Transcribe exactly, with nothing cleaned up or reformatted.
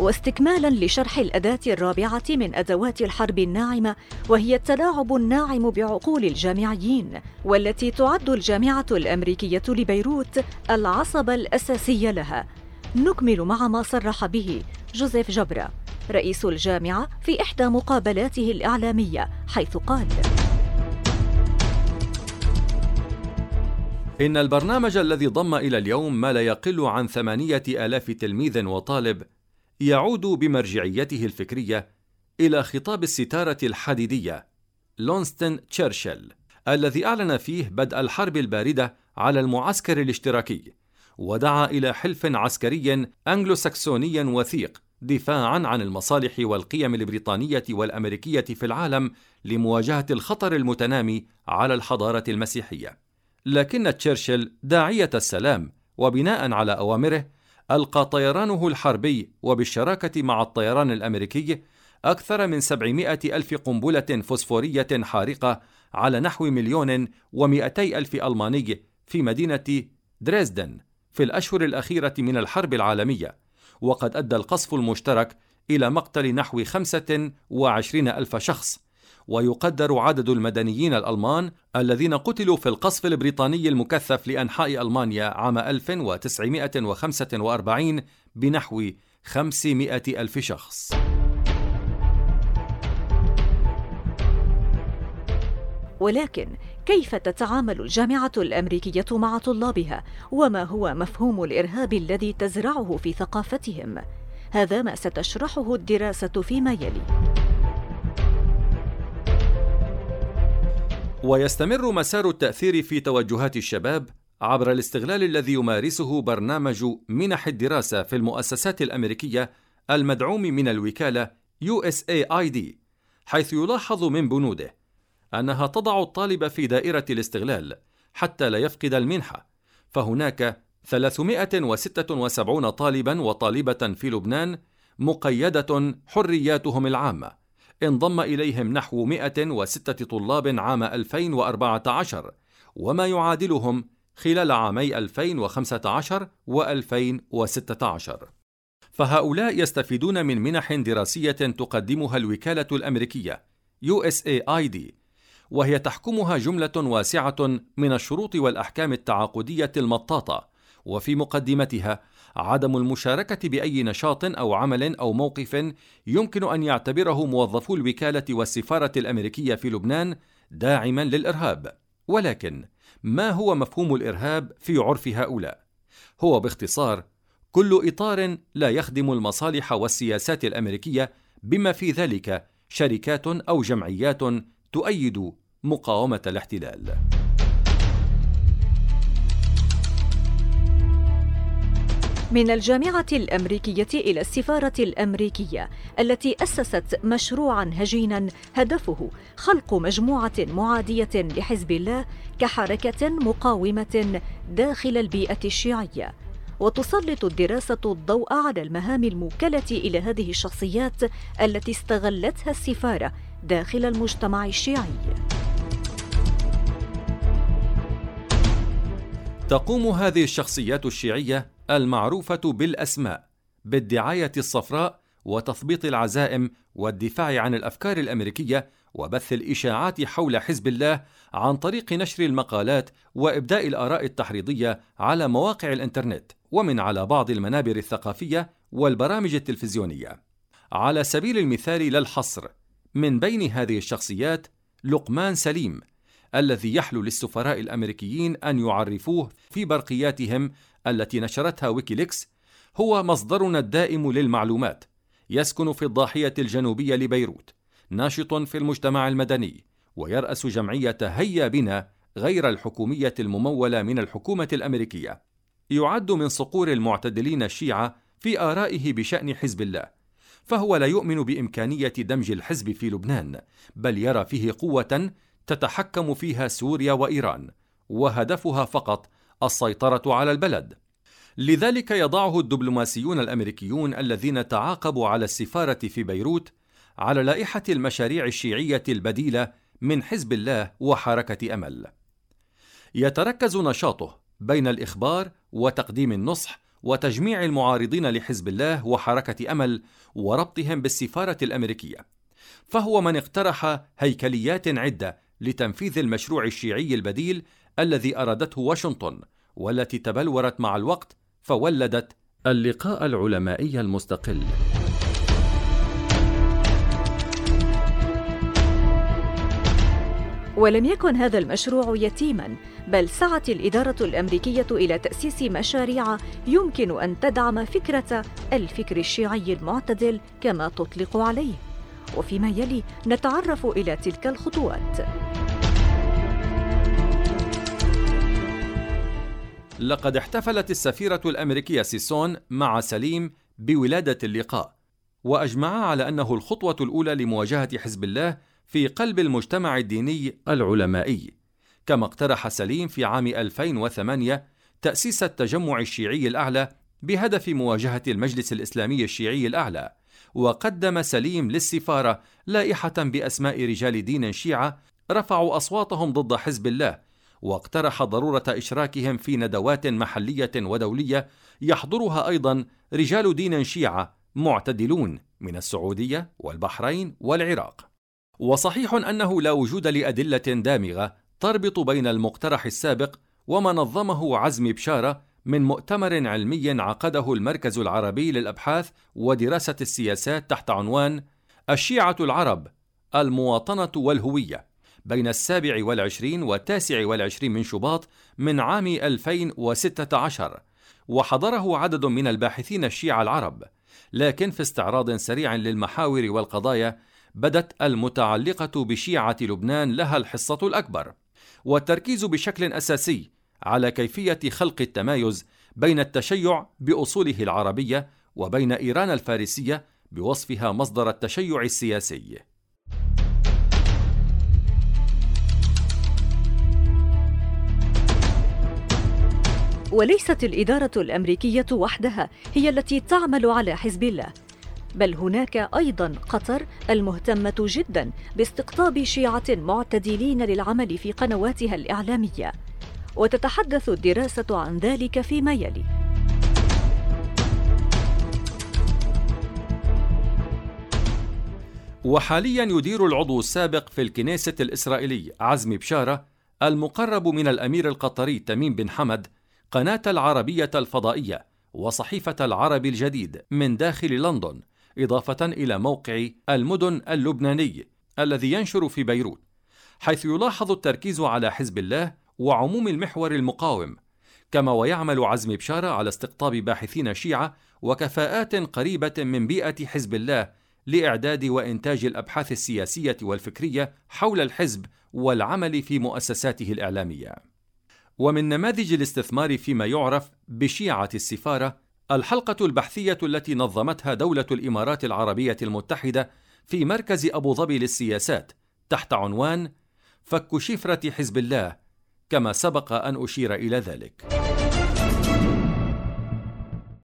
واستكمالا لشرح الأداة الرابعة من أدوات الحرب الناعمة، وهي التلاعب الناعم بعقول الجامعيين، والتي تعد الجامعة الأمريكية لبيروت العصب الأساسي لها. نكمل مع ما صرح به جوزيف جبرة رئيس الجامعة في إحدى مقابلاته الإعلامية، حيث قال: إن البرنامج الذي ضم إلى اليوم ما لا يقل عن ثمانية آلاف تلميذ وطالب يعود بمرجعيته الفكرية إلى خطاب الستارة الحديدية لونستون تشرشل، الذي أعلن فيه بدء الحرب الباردة على المعسكر الاشتراكي، ودعا إلى حلف عسكري أنجلو ساكسوني وثيق دفاعا عن المصالح والقيم البريطانية والأمريكية في العالم لمواجهة الخطر المتنامي على الحضارة المسيحية. لكن تشرشل داعية السلام وبناء على أوامره ألقى طيرانه الحربي وبالشراكة مع الطيران الأمريكي أكثر من سبعمائة ألف قنبلة فوسفورية حارقة على نحو مليون ومئتي ألف ألماني في مدينة دريسدن في الأشهر الأخيرة من الحرب العالمية، وقد أدى القصف المشترك إلى مقتل نحو خمسة وعشرين ألف شخص، ويقدر عدد المدنيين الألمان الذين قتلوا في القصف البريطاني المكثف لأنحاء ألمانيا عام ألف وتسعمائة وخمسة وأربعين بنحو خمسمائة ألف شخص. ولكن كيف تتعامل الجامعة الأمريكية مع طلابها؟ وما هو مفهوم الإرهاب الذي تزرعه في ثقافتهم؟ هذا ما ستشرحه الدراسة فيما يلي. ويستمر مسار التأثير في توجهات الشباب عبر الاستغلال الذي يمارسه برنامج منح الدراسة في المؤسسات الأمريكية المدعوم من الوكالة يو إس إيه آي دي، حيث يلاحظ من بنوده أنها تضع الطالب في دائرة الاستغلال حتى لا يفقد المنحة. فهناك ثلاثمائة وستة وسبعين طالبا وطالبة في لبنان مقيدة حرياتهم العامة، انضم إليهم نحو مئة وستة طلاب عام ألفين وأربعة عشر، وما يعادلهم خلال عامي ألفين وخمسة عشر وألفين وستة عشر. فهؤلاء يستفيدون من منح دراسية تقدمها الوكالة الأمريكية يو إس إيه آي دي، وهي تحكمها جملة واسعة من الشروط والأحكام التعاقدية المطاطة، وفي مقدمتها عدم المشاركة بأي نشاط أو عمل أو موقف يمكن أن يعتبره موظفو الوكالة والسفارة الأمريكية في لبنان داعما للإرهاب. ولكن ما هو مفهوم الإرهاب في عرف هؤلاء؟ هو باختصار كل إطار لا يخدم المصالح والسياسات الأمريكية، بما في ذلك شركات أو جمعيات تؤيد مقاومة الاحتلال. من الجامعة الأمريكية إلى السفارة الأمريكية التي أسست مشروعاً هجيناً هدفه خلق مجموعة معادية لحزب الله كحركة مقاومة داخل البيئة الشيعية. وتسلط الدراسة الضوء على المهام الموكلة إلى هذه الشخصيات التي استغلتها السفارة داخل المجتمع الشيعي. تقوم هذه الشخصيات الشيعية المعروفة بالأسماء بالدعاية الصفراء وتثبيط العزائم والدفاع عن الأفكار الأمريكية وبث الإشاعات حول حزب الله عن طريق نشر المقالات وإبداء الآراء التحريضية على مواقع الإنترنت ومن على بعض المنابر الثقافية والبرامج التلفزيونية. على سبيل المثال لا الحصر، من بين هذه الشخصيات لقمان سليم، الذي يحلو للسفراء الأمريكيين أن يعرفوه في برقياتهم التي نشرتها ويكيليكس هو مصدرنا الدائم للمعلومات، يسكن في الضاحية الجنوبية لبيروت، ناشط في المجتمع المدني، ويرأس جمعية هيا بنا غير الحكومية الممولة من الحكومة الأمريكية. يعد من صقور المعتدلين الشيعة في آرائه بشأن حزب الله، فهو لا يؤمن بإمكانية دمج الحزب في لبنان، بل يرى فيه قوة تتحكم فيها سوريا وإيران، وهدفها فقط السيطرة على البلد. لذلك يضعه الدبلوماسيون الأمريكيون الذين تعاقبوا على السفارة في بيروت على لائحة المشاريع الشيعية البديلة من حزب الله وحركة أمل. يتركز نشاطه بين الإخبار وتقديم النصح وتجميع المعارضين لحزب الله وحركة أمل وربطهم بالسفارة الأمريكية، فهو من اقترح هيكليات عدة لتنفيذ المشروع الشيعي البديل الذي أرادته واشنطن، والتي تبلورت مع الوقت فولدت اللقاء العلمائي المستقل. ولم يكن هذا المشروع يتيماً، بل سعت الإدارة الأمريكية إلى تأسيس مشاريع يمكن أن تدعم فكرة الفكر الشيعي المعتدل كما تطلق عليه. وفيما يلي نتعرف إلى تلك الخطوات. لقد احتفلت السفيرة الأمريكية سيسون مع سليم بولادة اللقاء، وأجمعا على أنه الخطوة الأولى لمواجهة حزب الله في قلب المجتمع الديني العلمائي. كما اقترح سليم في عام ألفين وثمانية تأسيس التجمع الشيعي الأعلى بهدف مواجهة المجلس الإسلامي الشيعي الأعلى، وقدم سليم للسفارة لائحة بأسماء رجال دين شيعة رفعوا أصواتهم ضد حزب الله، واقترح ضرورة إشراكهم في ندوات محلية ودولية يحضرها أيضا رجال دين شيعة معتدلون من السعودية والبحرين والعراق. وصحيح أنه لا وجود لأدلة دامغة تربط بين المقترح السابق وما نظمه عزمي بشارة من مؤتمر علمي عقده المركز العربي للأبحاث ودراسة السياسات تحت عنوان الشيعة العرب، المواطنة والهوية، بين السابع والعشرين والتاسع والعشرين من شباط من عام ألفين وستة عشر، وحضره عدد من الباحثين الشيعة العرب. لكن في استعراض سريع للمحاور والقضايا بدت المتعلقة بشيعة لبنان لها الحصة الأكبر، والتركيز بشكل أساسي على كيفية خلق التمايز بين التشيع بأصوله العربية وبين إيران الفارسية بوصفها مصدر التشيع السياسي. وليست الإدارة الأمريكية وحدها هي التي تعمل على حزب الله، بل هناك أيضاً قطر المهتمة جداً باستقطاب شيعة معتدلين للعمل في قنواتها الإعلامية، وتتحدث الدراسة عن ذلك فيما يلي. وحالياً يدير العضو السابق في الكنيسة الإسرائيلي عزمي بشارة المقرب من الأمير القطري تميم بن حمد قناة العربية الفضائية وصحيفة العرب الجديد من داخل لندن، إضافة إلى موقع المدن اللبناني الذي ينشر في بيروت، حيث يلاحظ التركيز على حزب الله وعموم المحور المقاوم. كما ويعمل عزمي بشارة على استقطاب باحثين شيعة وكفاءات قريبة من بيئة حزب الله لإعداد وإنتاج الأبحاث السياسية والفكرية حول الحزب والعمل في مؤسساته الإعلامية. ومن نماذج الاستثمار فيما يعرف بشيعة السفارة الحلقة البحثية التي نظمتها دولة الإمارات العربية المتحدة في مركز أبو ظبي للسياسات تحت عنوان فك شفرة حزب الله، كما سبق أن أشير إلى ذلك.